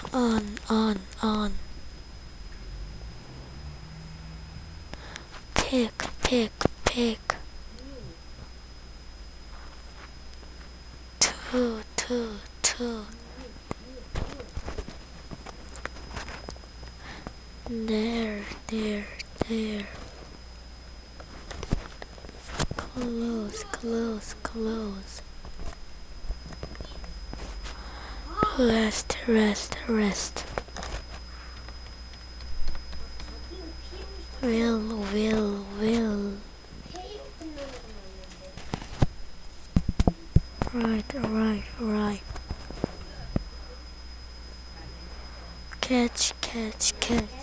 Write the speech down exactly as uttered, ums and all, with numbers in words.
On, on, on. Pick, pick, pick. Two, two, two. There, there, there. Close, close, close. Rest, rest, rest. Will, will, will. Right, right, right. Catch, catch, catch.